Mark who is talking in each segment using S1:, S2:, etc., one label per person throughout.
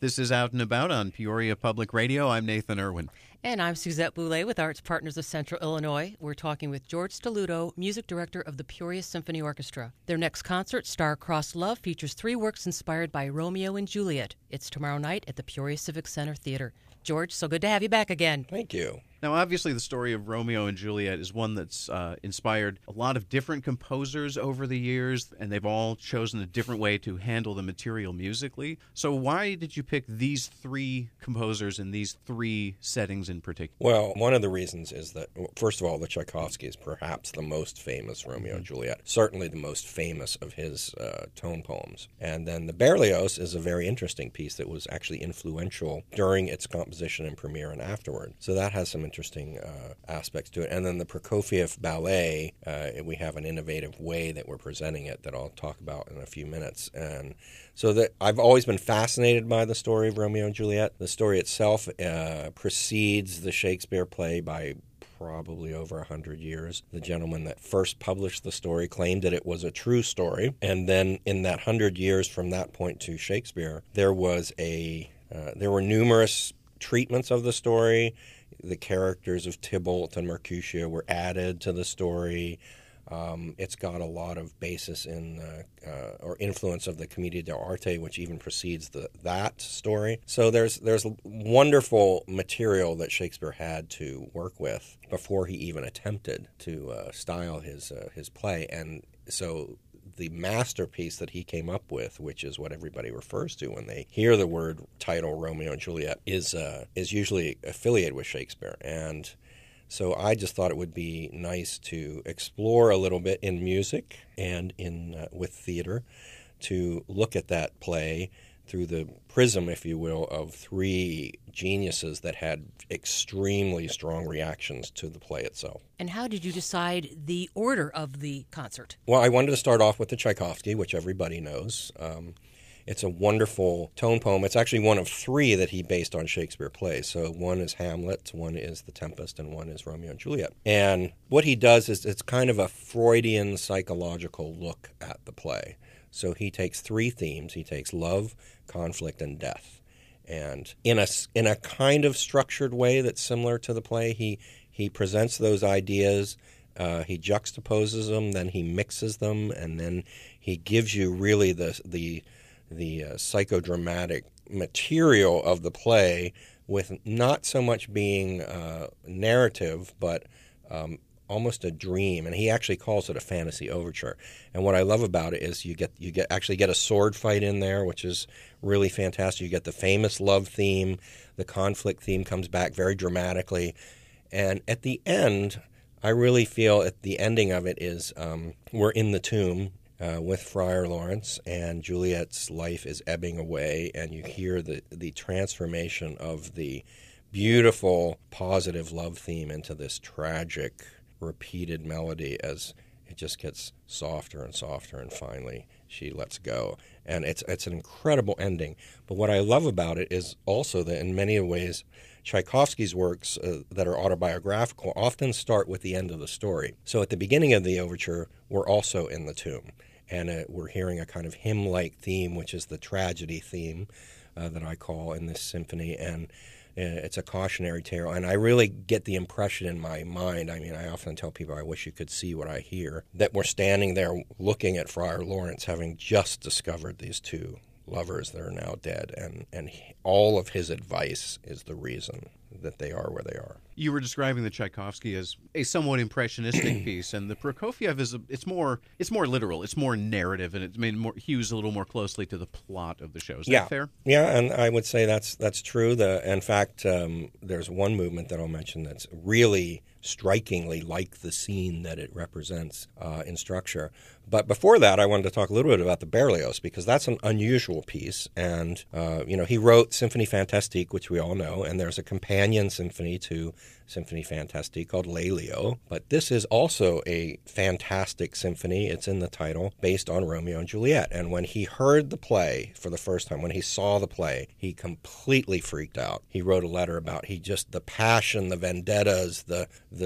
S1: This is Out and About on Peoria Public Radio. I'm Nathan Irwin.
S2: And I'm Suzette Boulay with Arts Partners of Central Illinois. We're talking with George Stelluto, music director of the Peoria Symphony Orchestra. Their next concert, Star-Crossed Love, features 3 works inspired by Romeo and Juliet. It's tomorrow night at the Peoria Civic Center Theater. George, so good to have you back again.
S3: Thank you.
S1: Now, obviously, the story of Romeo and Juliet is one that's inspired a lot of different composers over the years, and they've all chosen a different way to handle the material musically. So why did you pick these 3 composers in these 3 settings in particular?
S3: Well, one of the reasons is that, first of all, the Tchaikovsky is perhaps the most famous Romeo and Juliet, certainly the most famous of his tone poems. And then the Berlioz is a very interesting piece that was actually influential during its composition and premiere and afterward. So that has some interesting aspects to it. And then the Prokofiev ballet, we have an innovative way that we're presenting it that I'll talk about in a few minutes. And so that I've always been fascinated by the story of Romeo and Juliet. The story itself precedes the Shakespeare play by probably over 100 years. The gentleman that first published the story claimed that it was a true story. And then in that 100 years from that point to Shakespeare, there were numerous treatments of the story. The characters of Tybalt and Mercutio were added to the story. It's got a lot of basis in or influence of the Commedia dell'arte, which even precedes that story. So there's wonderful material that Shakespeare had to work with before he even attempted to style his play. And so the masterpiece that he came up with, which is what everybody refers to when they hear the word title Romeo and Juliet, is usually affiliated with Shakespeare. And so I just thought it would be nice to explore a little bit in music and with theater to look at that play through the prism, if you will, of 3 geniuses that had extremely strong reactions to the play itself.
S2: And how did you decide the order of the concert?
S3: Well, I wanted to start off with the Tchaikovsky, which everybody knows. It's a wonderful tone poem. It's actually one of 3 that he based on Shakespeare plays. So one is Hamlet, one is The Tempest, and one is Romeo and Juliet. And what he does is it's kind of a Freudian psychological look at the play. So he takes 3 themes. He takes love, conflict, and death. And in a kind of structured way that's similar to the play, he presents those ideas, he juxtaposes them, then he mixes them, and then he gives you really the psychodramatic material of the play with not so much being narrative, but almost a dream, and he actually calls it a fantasy overture. And what I love about it is you actually get a sword fight in there, which is really fantastic. You get the famous love theme, the conflict theme comes back very dramatically, and at the end, I really feel at the ending of it is we're in the tomb with Friar Lawrence, and Juliet's life is ebbing away, and you hear the transformation of the beautiful, positive love theme into this tragic, repeated melody as it just gets softer and softer, and finally she lets go. And it's an incredible ending. But what I love about it is also that in many ways Tchaikovsky's works that are autobiographical often start with the end of the story. So at the beginning of the overture, we're also in the tomb, and we're hearing a kind of hymn-like theme, which is the tragedy theme that I call in this symphony, and it's a cautionary tale, and I really get the impression in my mind, I mean, I often tell people I wish you could see what I hear, that we're standing there looking at Friar Lawrence having just discovered these 2 lovers that are now dead, and all of his advice is the reason that they are where they are.
S1: You were describing the Tchaikovsky as a somewhat impressionistic piece, and the Prokofiev it's more literal, it's more narrative, and it hews a little more closely to the plot of the show. Is that fair?
S3: Yeah, and I would say that's true. In fact, there's one movement that I'll mention that's really strikingly like the scene that it represents in structure. But before that, I wanted to talk a little bit about the Berlioz, because that's an unusual piece. And, he wrote Symphonie Fantastique, which we all know, and there's a companion symphony to Symphonie Fantastique called Lelio. But this is also a fantastic symphony. It's in the title, based on Romeo and Juliet. And when he heard the play for the first time, when he saw the play, he completely freaked out. He wrote a letter about the passion, the vendettas, the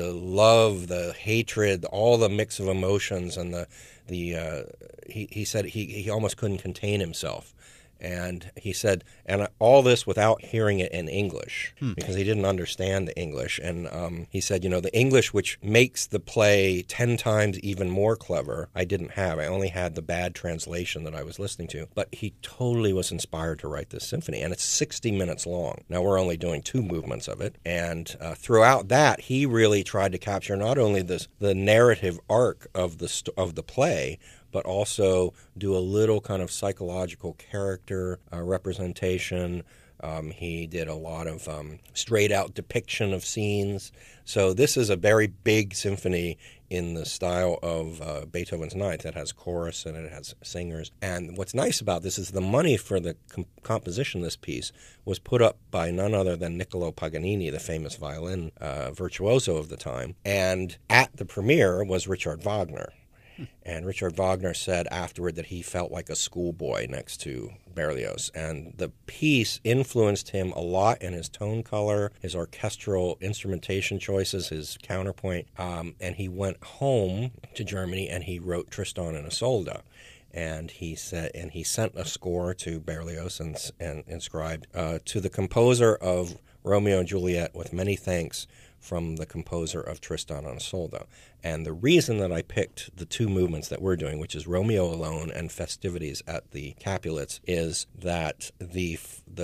S3: love, the hatred, all the mix of emotions, and he said he almost couldn't contain himself. And he said, and all this without hearing it in English, because he didn't understand the English. And he said, the English, which makes the play 10 times even more clever, I didn't have. I only had the bad translation that I was listening to. But he totally was inspired to write this symphony. And it's 60 minutes long. Now, we're only doing 2 movements of it. And throughout that, he really tried to capture not only the narrative arc of the play, but also do a little kind of psychological character representation. He did a lot of straight-out depiction of scenes. So this is a very big symphony in the style of Beethoven's Ninth. It has chorus and it has singers. And what's nice about this is the money for the composition of this piece was put up by none other than Niccolo Paganini, the famous violin virtuoso of the time. And at the premiere was Richard Wagner. And Richard Wagner said afterward that he felt like a schoolboy next to Berlioz. And the piece influenced him a lot in his tone color, his orchestral instrumentation choices, his counterpoint. And he went home to Germany and he wrote Tristan and Isolde. And he sent a score to Berlioz and inscribed to the composer of Romeo and Juliet with many thanks from the composer of Tristan and Isolde. And the reason that I picked the 2 movements that we're doing, which is Romeo Alone and Festivities at the Capulets, is that the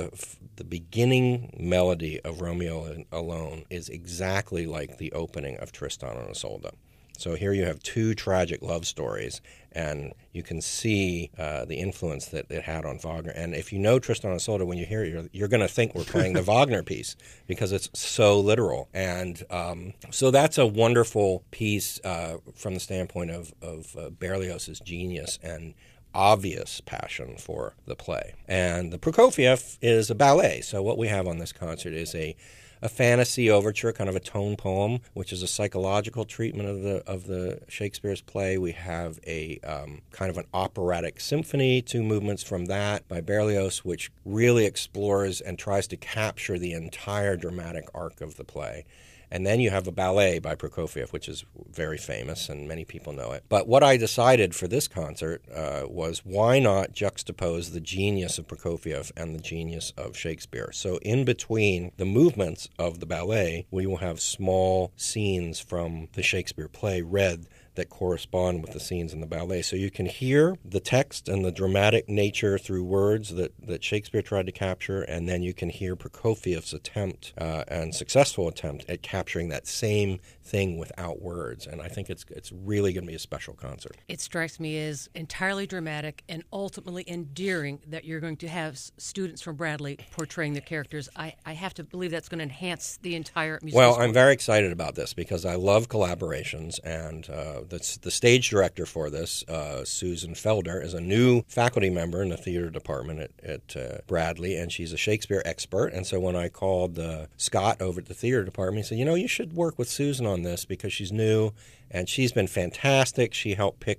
S3: beginning melody of Romeo Alone is exactly like the opening of Tristan and Isolde. So here you have 2 tragic love stories, and you can see the influence that it had on Wagner. And if you know Tristan and Isolde, when you hear it, you're going to think we're playing the Wagner piece because it's so literal. And so that's a wonderful piece from the standpoint of Berlioz's genius and obvious passion for the play. And the Prokofiev is a ballet. So what we have on this concert is a fantasy overture, kind of a tone poem, which is a psychological treatment of the Shakespeare's play. We have a kind of an operatic symphony, 2 movements from that by Berlioz, which really explores and tries to capture the entire dramatic arc of the play. And then you have a ballet by Prokofiev, which is very famous and many people know it. But what I decided for this concert was why not juxtapose the genius of Prokofiev and the genius of Shakespeare. So in between the movements of the ballet, we will have small scenes from the Shakespeare play read that correspond with the scenes in the ballet. So you can hear the text and the dramatic nature through words that Shakespeare tried to capture, and then you can hear Prokofiev's attempt and successful attempt at capturing that same thing without words. And I think it's really going to be a special concert.
S2: It strikes me as entirely dramatic and ultimately endearing that you're going to have students from Bradley portraying the characters. I have to believe that's going to enhance the entire musical
S3: Well,
S2: story.
S3: I'm very excited about this because I love collaborations, and the stage director for this, Susan Felder, is a new faculty member in the theater department at Bradley, and she's a Shakespeare expert. And so when I called Scott over at the theater department, he said, you should work with Susan on this because she's new, and she's been fantastic. She helped pick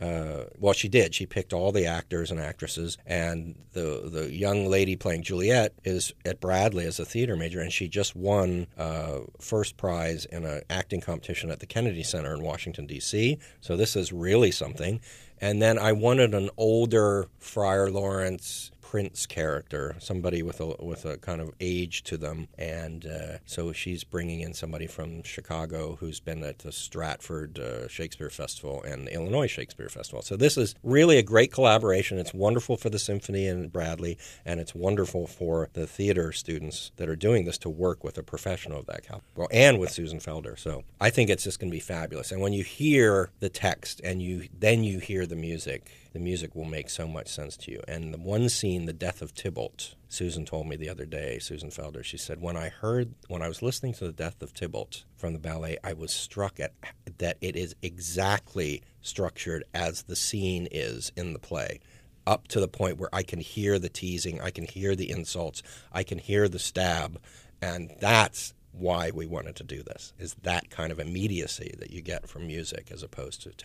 S3: she did. She picked all the actors and actresses, and the young lady playing Juliet is at Bradley as a theater major, and she just won first prize in an acting competition at the Kennedy Center in Washington, D.C., so this is really something. And then I wanted an older Friar Lawrence Prince character, somebody with a kind of age to them, and so she's bringing in somebody from Chicago who's been at the Stratford Shakespeare Festival and the Illinois Shakespeare Festival. So this is really a great collaboration. It's wonderful for the symphony in Bradley, and it's wonderful for the theater students that are doing this to work with a professional of that caliber, and with Susan Felder. So I think it's just going to be fabulous. And when you hear the text and you hear the music will make so much sense to you. And the one scene, the death of Tybalt, Susan told me the other day, Susan Felder, she said, when I was listening to the death of Tybalt from the ballet, I was struck at that it is exactly structured as the scene is in the play, up to the point where I can hear the teasing, I can hear the insults, I can hear the stab, and that's why we wanted to do this, is that kind of immediacy that you get from music as opposed to text.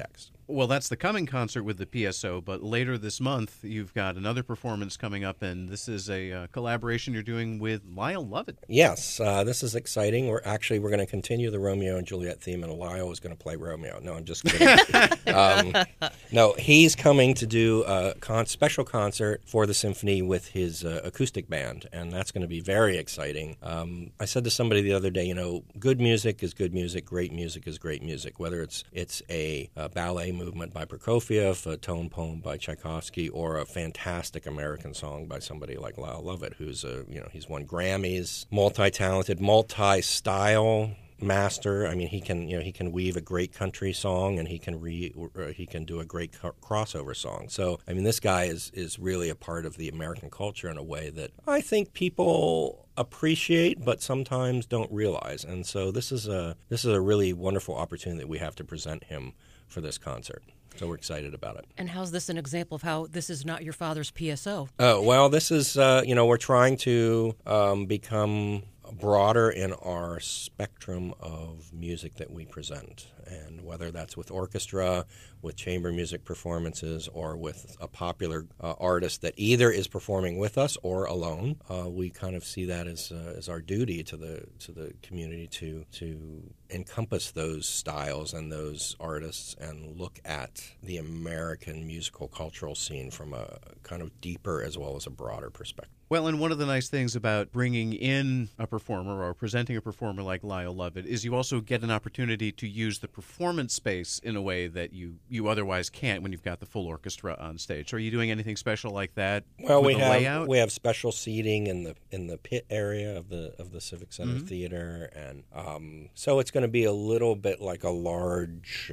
S1: Well, that's the coming concert with the PSO, but later this month you've got another performance coming up, and this is a collaboration you're doing with Lyle Lovett.
S3: Yes, this is exciting. We're going to continue the Romeo and Juliet theme, and Lyle is going to play Romeo. No, I'm just kidding. No, he's coming to do a special concert for the symphony with his acoustic band, and that's going to be very exciting. I said to somebody the other day, good music is good music, great music is great music, whether it's a ballet movement by Prokofiev, a tone poem by Tchaikovsky, or a fantastic American song by somebody like Lyle Lovett, who's he's won Grammys, multi-talented, multi-style master. I mean, he can weave a great country song, and he can do a great crossover song. So, I mean, this guy is really a part of the American culture in a way that I think people appreciate but sometimes don't realize. And so this is a really wonderful opportunity that we have to present him for this concert. So we're excited about it.
S2: And how's this an example of how this is not your father's PSO?
S3: Well, this is, we're trying to become broader in our spectrum of music that we present. And whether that's with orchestra, with chamber music performances, or with a popular artist that either is performing with us or alone, we kind of see that as our duty to the community to encompass those styles and those artists and look at the American musical cultural scene from a kind of deeper as well as a broader perspective.
S1: Well, and one of the nice things about bringing in a performer or presenting a performer like Lyle Lovett is you also get an opportunity to use the performance space in a way that you otherwise can't when you've got the full orchestra on stage. So are you doing anything special like that?
S3: Well,
S1: with the layout?
S3: We have special seating in the pit area of the Civic Center Theater, and so it's going to be a little bit like a large.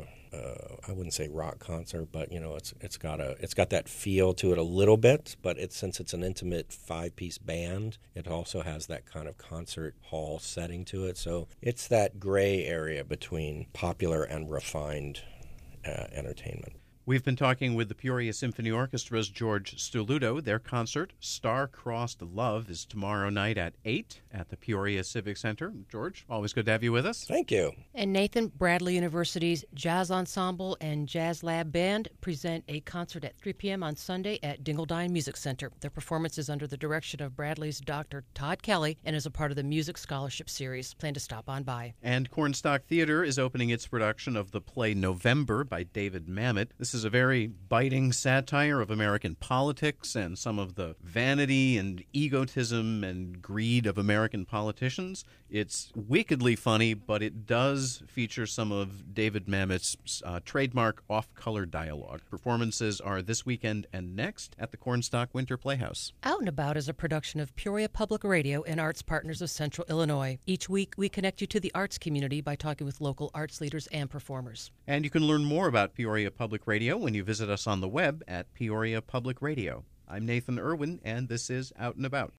S3: I wouldn't say rock concert, but it's got that feel to it a little bit. But since it's an intimate 5-piece band, it also has that kind of concert hall setting to it. So it's that gray area between popular and refined entertainment.
S1: We've been talking with the Peoria Symphony Orchestra's George Stuluto. Their concert, Star-Crossed Love, is tomorrow night at 8 at the Peoria Civic Center. George, always good to have you with us.
S3: Thank you.
S2: And Nathan, Bradley University's Jazz Ensemble and Jazz Lab Band present a concert at 3 p.m. on Sunday at Dingledine Music Center. Their performance is under the direction of Bradley's Dr. Todd Kelly and is a part of the Music Scholarship Series. Plan to stop on by.
S1: And Cornstalk Theater is opening its production of the play November by David Mamet. This is a very biting satire of American politics and some of the vanity and egotism and greed of American politicians. It's wickedly funny, but it does feature some of David Mamet's trademark off-color dialogue. Performances are this weekend and next at the Cornstalk Winter Playhouse.
S2: Out and About is a production of Peoria Public Radio and Arts Partners of Central Illinois. Each week, we connect you to the arts community by talking with local arts leaders and performers.
S1: And you can learn more about Peoria Public Radio when you visit us on the web at Peoria Public Radio. I'm Nathan Irwin, and this is Out and About.